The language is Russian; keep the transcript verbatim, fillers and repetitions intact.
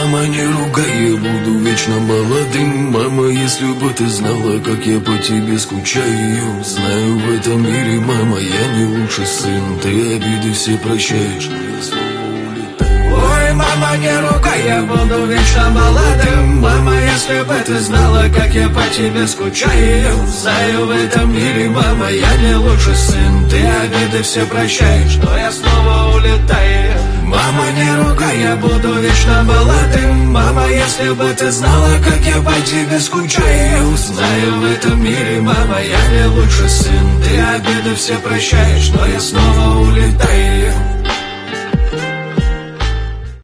Мама, не ругай, я буду вечно молодым. Мама, если бы ты знала, как я по тебе скучаю. Знаю, в этом мире, мама, я не лучший сын. Ты обиды все прощаешь, но я снова улетаю. Ой, мама, не ругай, я буду вечно молодым. Мама, если бы ты знала, как я по тебе скучаю. Знаю, в этом мире, мама, я не лучший сын. Ты обиды все прощаешь, но я снова улетаю. Мама, не ругай, я буду вечно молодым. Мама, если бы ты знала, как я по тебе скучаю. Знаю, в этом мире, мама, я не лучший сын. Ты обиды все прощаешь, но я снова улетаю.